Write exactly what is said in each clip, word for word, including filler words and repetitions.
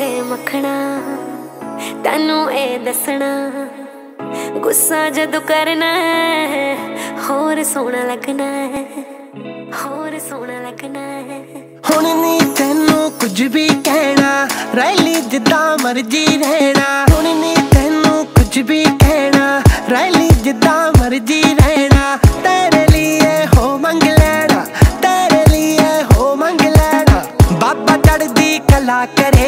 मखना तैनू ए दसना गुस्सा जदों करना है होर सोहना लगना है, होर सोहना लगना है। हुण नी तैनू कुछ भी कहना, रैली जिद्दां मर्जी रहना। हुण नी तैनू कुछ भी कहना, रैली जिद्दां मर्जी रहना। तेरे लिए हो मंग लेना, तेरे लिए हो मंग लेना। बाबा चढ़दी कला करे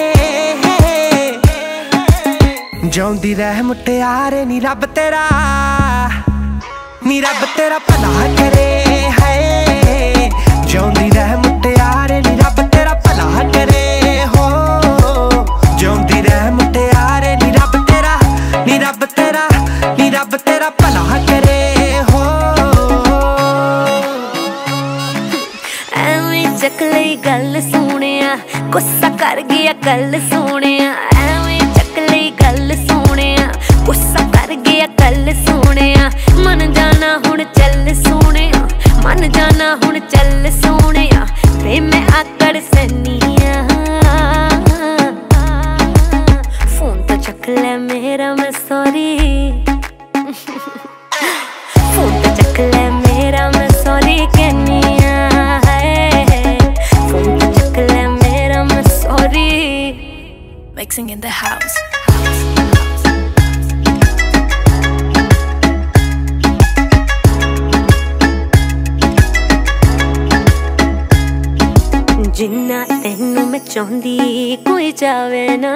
जिउंदी रह मुटियारे नी रब तेरा, नी रब तेरा भला करे है। जिउंदी रह मुटियारे नी रब तेरा भला करे हो। जिउंदी रह मुटियारे नी रब तेरा, नी रब तेरा, नी रब तेरा भला करे हो। एवें चक लई गल सोहणिया गुस्सा कर गया कल सोहणिया। एवें चक लई गल सोहणिया गुस्सा कर गया कल सोहणिया। मन जाना हुण चल सोहणिया, मन जाना हुण चल सोहणिया। वे मैं आकड़ सैनिया फोन तो चक ले मेरा मैं सॉरी। फोन तो चक ले मेरा मैं सॉरी कहनिया है। फोन तो चक ले मेरा मैं sorry. Mixing in the house. जिन्ना तेनू मैं चाहती कोई जावे ना।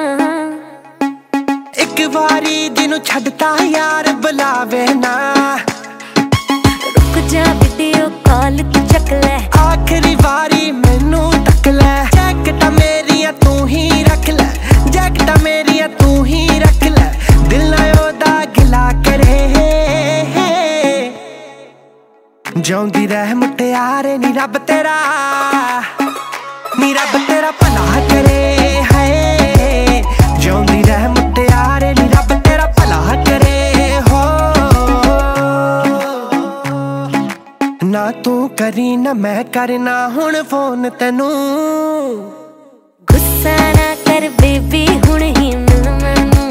एक बारी जिन्नू छड्डता यार बुलावे ना। रुक जा वीडियो कॉल तू चक ले, आखिरी बारी मैनू तक ले। जैकटा मेरिया तू ही रख ले, जैकटा मेरिया तू ही रख ले। दिल ना ओदा गिला करे जिउंदी रह मुटियारे नी रब तेरा, नी रब तेरा भला करे है। जिउंदी रह मुटियारे नी रब तेरा भला करे हो। ना तू करी ना मैं करना हुण फोन तैनू। गुस्सा ना कर बेबी हुण ही मिल मैनू।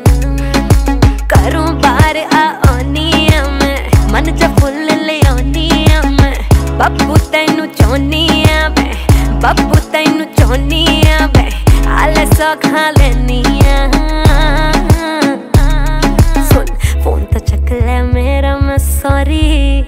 घरों बाहर आ आनी आ मैं, मन च फुल ले आनी आ मैं। बाबू तैनू चाहनी आ मैं, बाबू तैनू चाहनी आ मैं। आले सौखा लेनी आ। सुन फोन तो चक ले मेरा मैं सॉरी।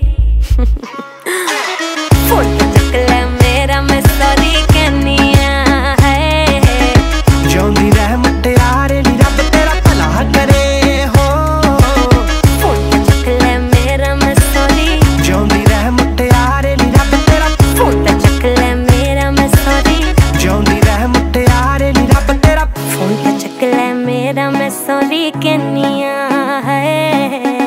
फोन तो चक ले मेरा मैं सॉरी कहनी आ है। जिउंदी रह मुटियारे नी रब तेरा भला करे हो। फोन तो चक ले मेरा मैं सॉरी। जिउंदी रह मुटियारे नी रब तेरा। फोन तो चक ले मेरा मैं सॉरी। जिउंदी रह मुटियारे नी रब तेरा। फोन तो चक ले मेरा मैं सॉरी कहनी आ है।